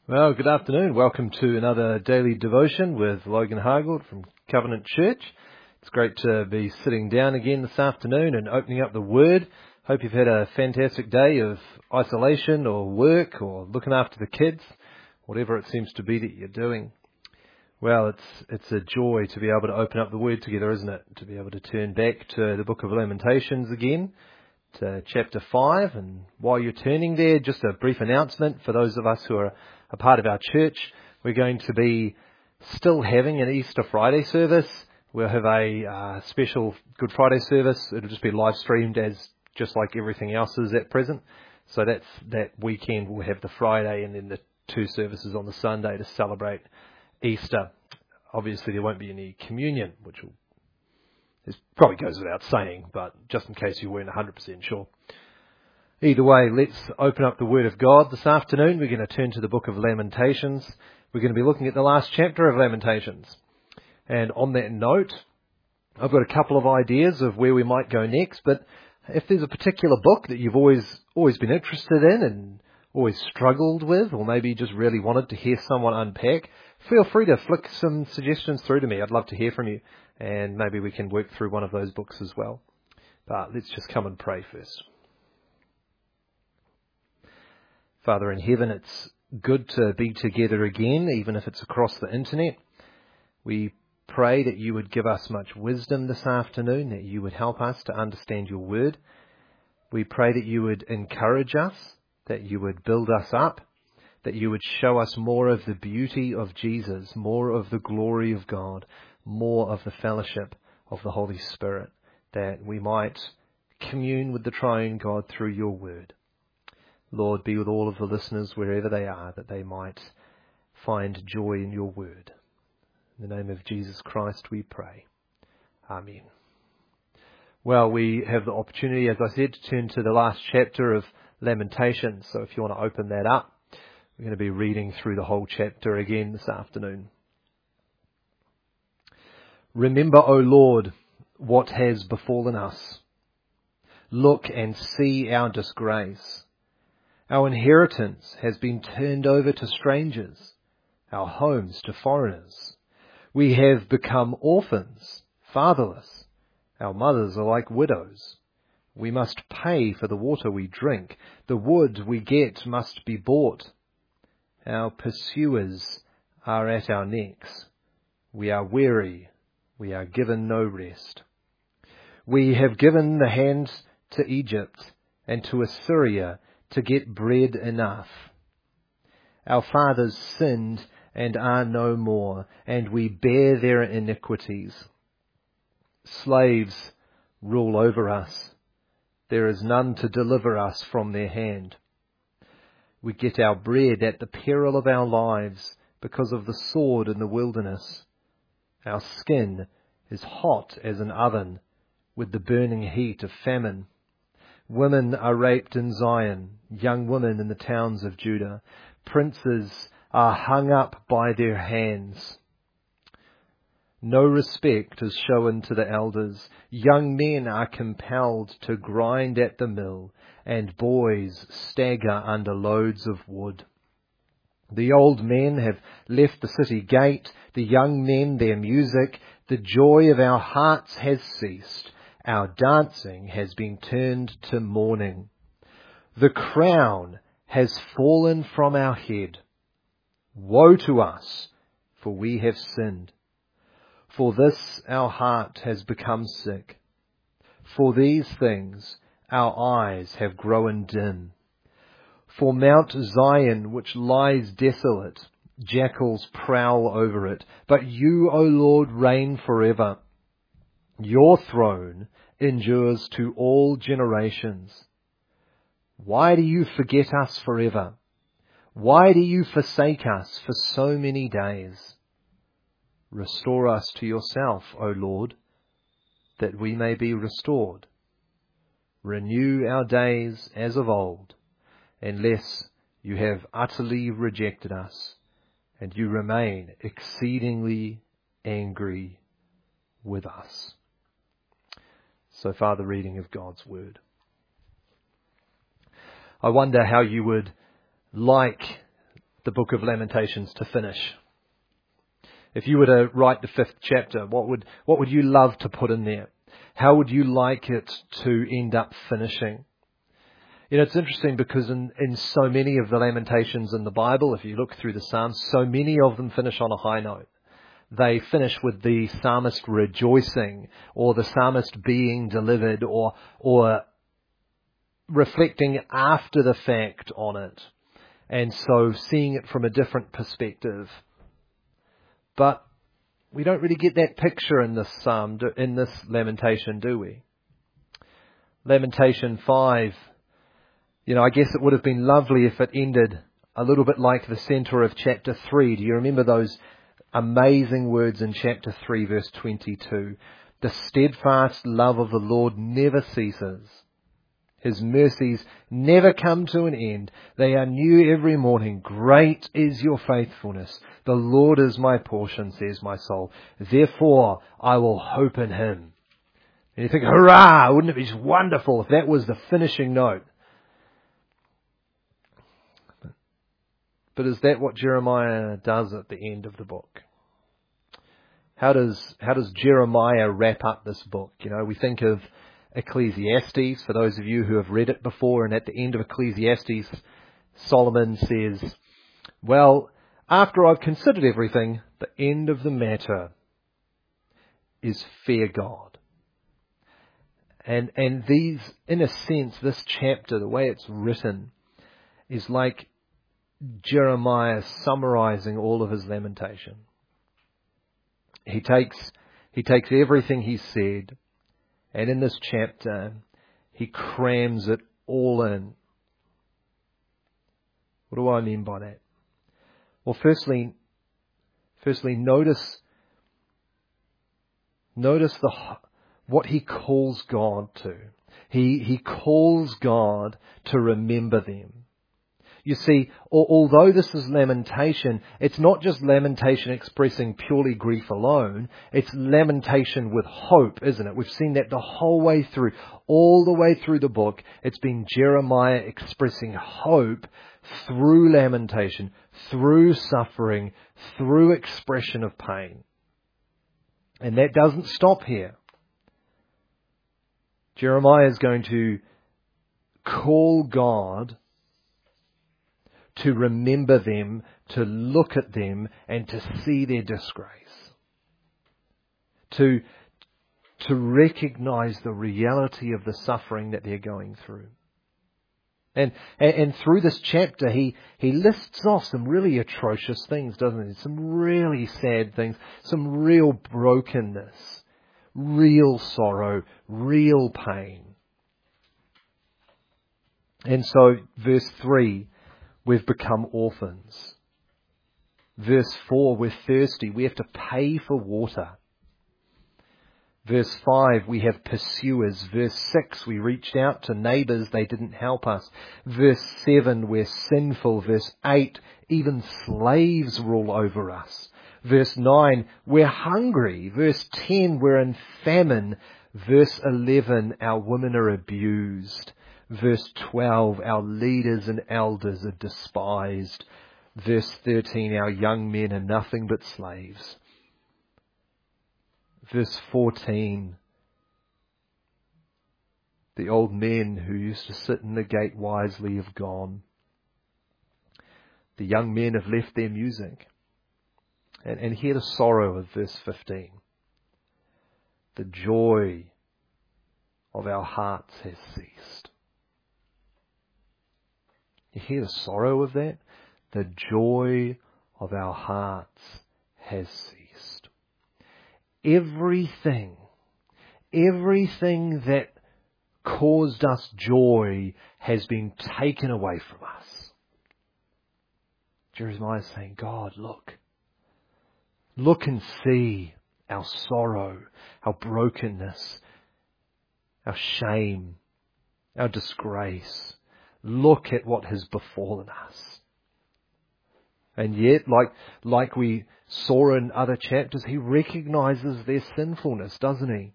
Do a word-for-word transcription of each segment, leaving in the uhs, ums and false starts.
Well, good afternoon. Welcome to another daily devotion with Logan Hargold from Covenant Church. It's great to be sitting down again this afternoon and opening up the Word. Hope you've had a fantastic day of isolation or work or looking after the kids, whatever it seems to be that you're doing. Well, it's it's a joy to be able to open up the Word together, isn't it? To be able to turn back to the book of Lamentations again, to chapter five. And while you're turning there, just a brief announcement for those of us who are a part of our church. We're going to be still having an Easter Friday service. We'll have a uh, special Good Friday service. It'll just be live streamed as just like everything else is at present. So that's that weekend. We'll have the Friday and then the two services on the Sunday to celebrate Easter. Obviously there won't be any communion, which will, this probably goes without saying, but just in case you weren't one hundred percent sure. Either way, let's open up the Word of God this afternoon. We're going to turn to the book of Lamentations. We're going to be looking at the last chapter of Lamentations. And on that note, I've got a couple of ideas of where we might go next, but if there's a particular book that you've always always been interested in and always struggled with, or maybe just really wanted to hear someone unpack, feel free to flick some suggestions through to me. I'd love to hear from you, and maybe we can work through one of those books as well. But let's just come and pray first. Father in heaven, it's good to be together again, even if it's across the internet. We pray that you would give us much wisdom this afternoon, that you would help us to understand your word. We pray that you would encourage us, that you would build us up, that you would show us more of the beauty of Jesus, more of the glory of God, more of the fellowship of the Holy Spirit, that we might commune with the triune God through your word. Lord, be with all of the listeners wherever they are, that they might find joy in your word. In the name of Jesus Christ we pray. Amen. Well, we have the opportunity, as I said, to turn to the last chapter of Lamentations. So if you want to open that up, we're going to be reading through the whole chapter again this afternoon. Remember, O Lord, what has befallen us. Look and see our disgrace. Our inheritance has been turned over to strangers, our homes to foreigners. We have become orphans, fatherless. Our mothers are like widows. We must pay for the water we drink. The wood we get must be bought. Our pursuers are at our necks. We are weary. We are given no rest. We have given the hand to Egypt and to Assyria to get bread enough. Our fathers sinned and are no more, and we bear their iniquities. Slaves rule over us. There is none to deliver us from their hand. We get our bread at the peril of our lives because of the sword in the wilderness. Our skin is hot as an oven with the burning heat of famine. Women are raped in Zion, young women in the towns of Judah. Princes are hung up by their hands. No respect is shown to the elders. Young men are compelled to grind at the mill, and boys stagger under loads of wood. The old men have left the city gate, the young men their music. The joy of our hearts has ceased. Our dancing has been turned to mourning. The crown has fallen from our head. Woe to us, for we have sinned. For this our heart has become sick. For these things our eyes have grown dim. For Mount Zion, which lies desolate, jackals prowl over it. But you, O Lord, reign forever. Your throne endures to all generations. Why do you forget us forever? Why do you forsake us for so many days? Restore us to yourself, O Lord, that we may be restored. Renew our days as of old, unless you have utterly rejected us, and you remain exceedingly angry with us. So far, the reading of God's Word. I wonder how you would like the book of Lamentations to finish? If you were to write the fifth chapter, what would what would you love to put in there? How would you like it to end up finishing? You know, it's interesting because in, in so many of the Lamentations in the Bible, if you look through the Psalms, so many of them finish on a high note. They finish with the psalmist rejoicing, or the psalmist being delivered, or or reflecting after the fact on it. And so seeing it from a different perspective. But we don't really get that picture in this psalm, in this lamentation, do we? Lamentation five, you know, I guess it would have been lovely if it ended a little bit like the centre of chapter three. Do you remember those amazing words in chapter three, verse twenty-two? The steadfast love of the Lord never ceases. His mercies never come to an end. They are new every morning. Great is your faithfulness. The Lord is my portion, says my soul. Therefore, I will hope in him. And you think, hurrah! Wouldn't it be wonderful if that was the finishing note? But is that what Jeremiah does at the end of the book? How does, how does Jeremiah wrap up this book? You know, we think of Ecclesiastes, for those of you who have read it before, and at the end of Ecclesiastes, Solomon says, well, after I've considered everything, the end of the matter is fear God. And, and these, in a sense, this chapter, the way it's written, is like Jeremiah summarizing all of his lamentation. He takes, he takes everything he said, and in this chapter, he crams it all in. What do I mean by that? Well, firstly, firstly, notice, notice the what he calls God to. He he calls God to remember them. You see, although this is lamentation, it's not just lamentation expressing purely grief alone. It's lamentation with hope, isn't it? We've seen that the whole way through, all the way through the book. It's been Jeremiah expressing hope through lamentation, through suffering, through expression of pain. And that doesn't stop here. Jeremiah is going to call God to remember them, to look at them, and to see their disgrace. To, to recognize the reality of the suffering that they're going through. And, and, and through this chapter, he, he lists off some really atrocious things, doesn't he? Some really sad things, some real brokenness, real sorrow, real pain. And so, verse three, we've become orphans. Verse four, we're thirsty. We have to pay for water. Verse five, we have pursuers. Verse six, we reached out to neighbours. They didn't help us. Verse seven, we're sinful. Verse eight, even slaves rule over us. Verse nine, we're hungry. Verse ten, we're in famine. Verse eleven, our women are abused. Verse twelve, our leaders and elders are despised. Verse thirteen, our young men are nothing but slaves. Verse fourteen, the old men who used to sit in the gate wisely have gone. The young men have left their music. And, and hear the sorrow of verse fifteen. The joy of our hearts has ceased. You hear the sorrow of that? The joy of our hearts has ceased. Everything, everything that caused us joy has been taken away from us. Jeremiah is saying, God, look. Look and see our sorrow, our brokenness, our shame, our disgrace. Look at what has befallen us. And yet, like, like we saw in other chapters, he recognizes their sinfulness, doesn't he?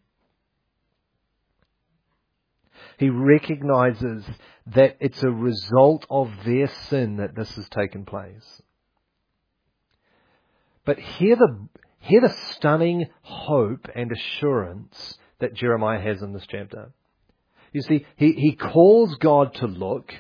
He recognizes that it's a result of their sin that this has taken place. But hear the, hear the stunning hope and assurance that Jeremiah has in this chapter. You see, he, he calls God to look,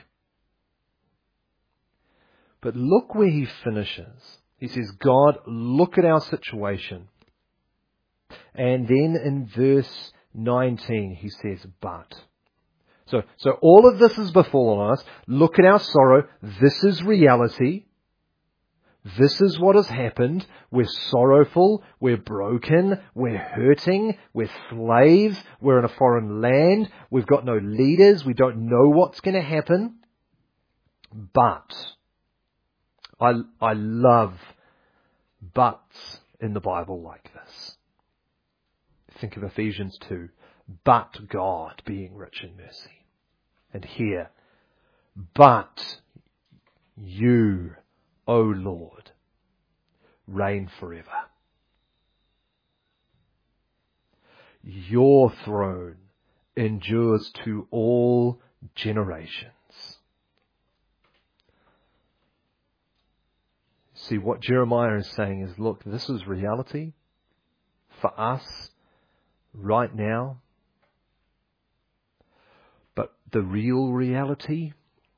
but look where he finishes. He says, God, look at our situation. And then in verse nineteen, he says, but. So, so all of this has befallen us. Look at our sorrow. This is reality. This is what has happened. We're sorrowful. We're broken. We're hurting. We're slaves. We're in a foreign land. We've got no leaders. We don't know what's going to happen. But I, I love buts in the Bible like this. Think of Ephesians two. But God being rich in mercy. And here, but you, O Lord, reign forever. Your throne endures to all generations. See, what Jeremiah is saying is, look, this is reality for us right now. But the real reality,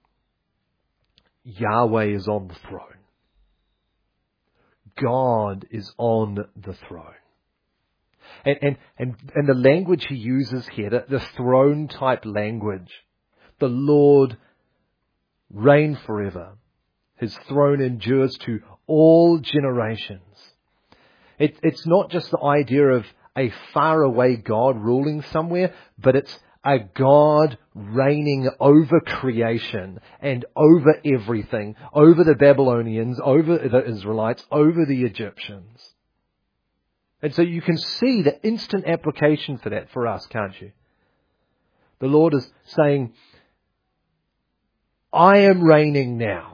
Yahweh is on the throne. God is on the throne. And, and, and, and the language he uses here, the, the throne type language, the Lord reign forever. His throne endures to all generations. It, it's not just the idea of a faraway God ruling somewhere, but it's a God reigning over creation and over everything, over the Babylonians, over the Israelites, over the Egyptians. And so you can see the instant application for that for us, can't you? The Lord is saying, I am reigning now.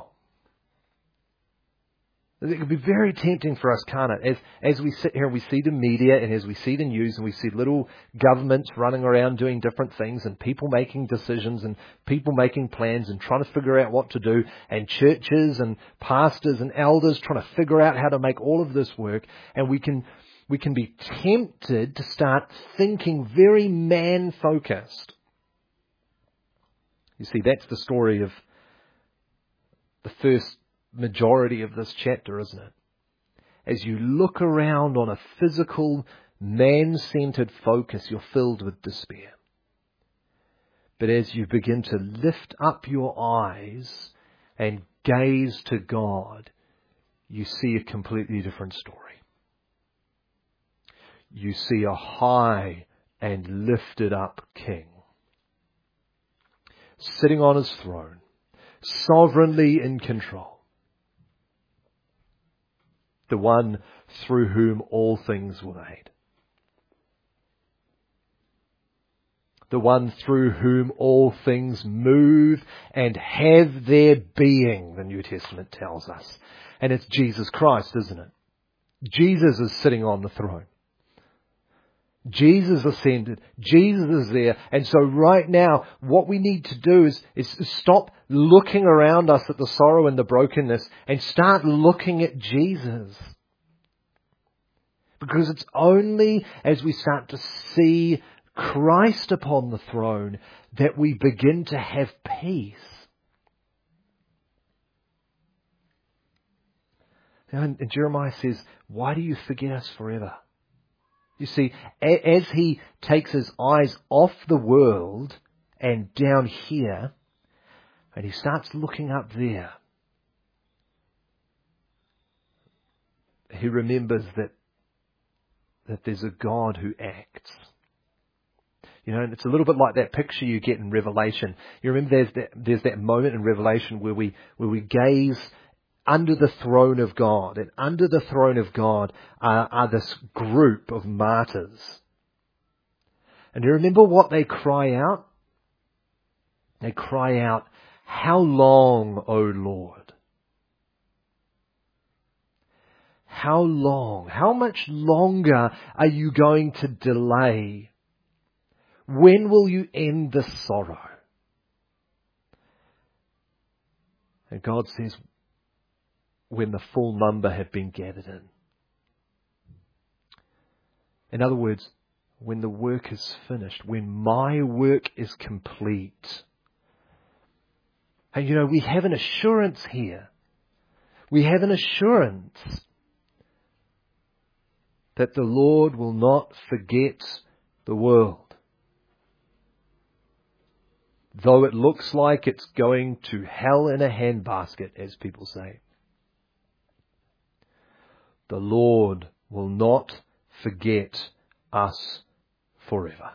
It could be very tempting for us, can't it? As, as we sit here and we see the media and as we see the news and we see little governments running around doing different things and people making decisions and people making plans and trying to figure out what to do, and churches and pastors and elders trying to figure out how to make all of this work, and we can we can be tempted to start thinking very man-focused. You see, that's the story of the first majority of this chapter, isn't it? As you look around on a physical, man-centered focus, you're filled with despair. But as you begin to lift up your eyes and gaze to God, you see a completely different story. You see a high and lifted up King, sitting on his throne, sovereignly in control. The one through whom all things were made. The one through whom all things move and have their being, the New Testament tells us. And it's Jesus Christ, isn't it? Jesus is sitting on the throne. Jesus ascended. Jesus is there. And so right now, what we need to do is, is stop looking around us at the sorrow and the brokenness and start looking at Jesus. Because it's only as we start to see Christ upon the throne that we begin to have peace. And Jeremiah says, why do you forget us forever? You see, as he takes his eyes off the world and down here, and he starts looking up there, he remembers that, that there's a God who acts. You know, and it's a little bit like that picture you get in Revelation. You remember there's that, there's that moment in Revelation where we, where we gaze under the throne of God. And under the throne of God are, are this group of martyrs. And you remember what they cry out? They cry out, how long, O Lord? How long? How much longer are you going to delay? When will you end this sorrow? And God says, when the full number have been gathered in. In other words, when the work is finished, when my work is complete. And you know, we have an assurance here. We have an assurance that the Lord will not forget the world. Though it looks like it's going to hell in a handbasket, as people say. The Lord will not forget us forever.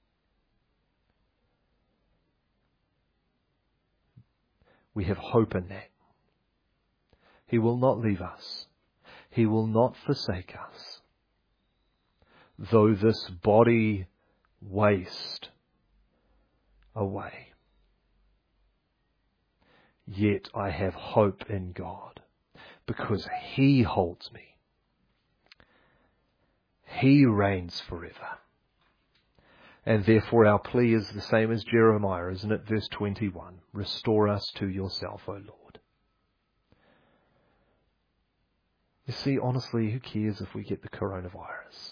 We have hope in that. He will not leave us. He will not forsake us. Though this body waste away, yet I have hope in God, because He holds me. He reigns forever. And therefore our plea is the same as Jeremiah, isn't it? Verse twenty-one. Restore us to yourself, O Lord. You see, honestly, who cares if we get the coronavirus?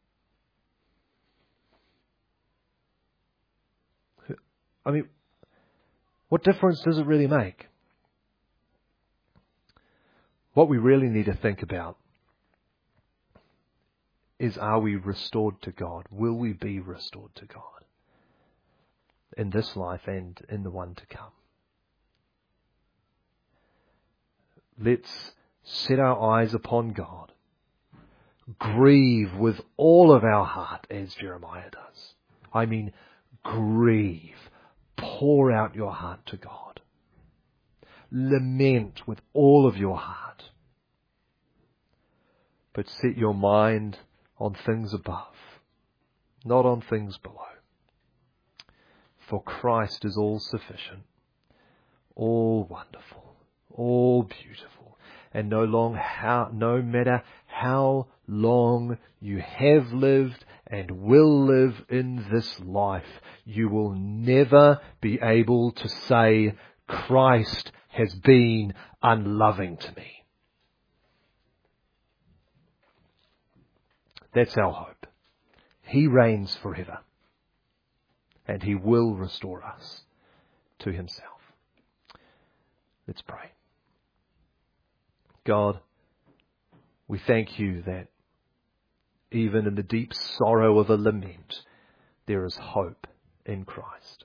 I mean, what difference does it really make? What we really need to think about is, are we restored to God? Will we be restored to God in this life and in the one to come? Let's set our eyes upon God. Grieve with all of our heart, as Jeremiah does. I mean, grieve. Pour out your heart to God. Lament with all of your heart. But set your mind on things above, not on things below. For Christ is all sufficient, all wonderful, all beautiful, and no long how, no matter how long you have lived and will live in this life, you will never be able to say, Christ has been unloving to me. That's our hope. He reigns forever, and He will restore us to Himself. Let's pray. God, we thank You that even in the deep sorrow of a lament, there is hope in Christ.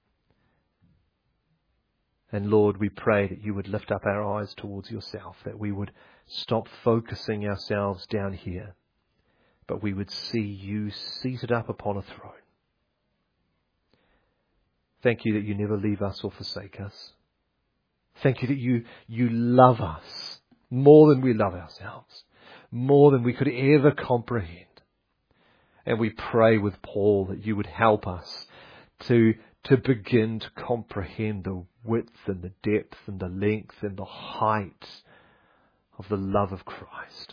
And Lord, we pray that You would lift up our eyes towards Yourself, that we would stop focusing ourselves down here, but we would see You seated up upon a throne. Thank You that You never leave us or forsake us. Thank You that You, you love us more than we love ourselves, more than we could ever comprehend. And we pray with Paul that You would help us to, to begin to comprehend the width and the depth and the length and the height of the love of Christ.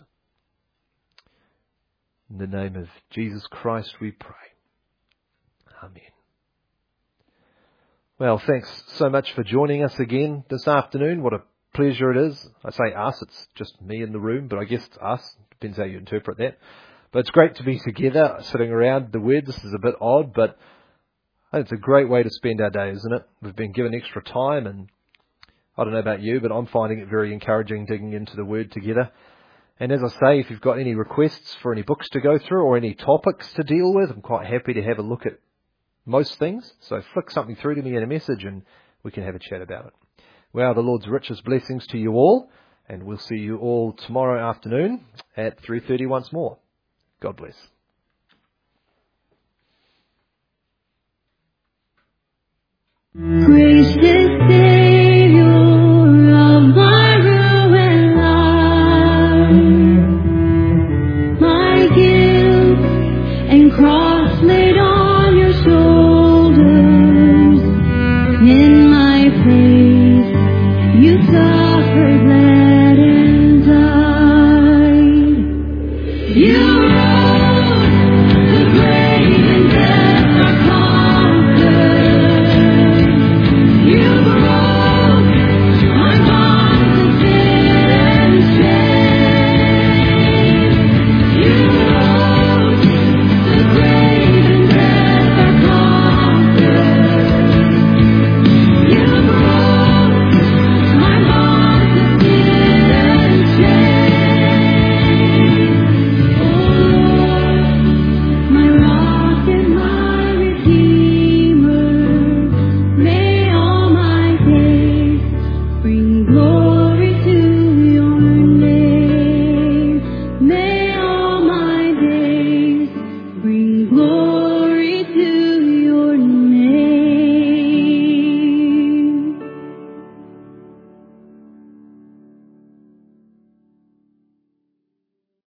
In the name of Jesus Christ we pray. Amen. Well, thanks so much for joining us again this afternoon. What a pleasure it is. I say us, it's just me in the room, but I guess it's us. Depends how you interpret that. But it's great to be together, sitting around the Word. This is a bit odd, but it's a great way to spend our day, isn't it? We've been given extra time, and I don't know about you, but I'm finding it very encouraging digging into the Word together. And as I say, if you've got any requests for any books to go through or any topics to deal with, I'm quite happy to have a look at most things. So flick something through to me in a message and we can have a chat about it. Well, the Lord's richest blessings to you all, and we'll see you all tomorrow afternoon at three thirty once more. God bless. We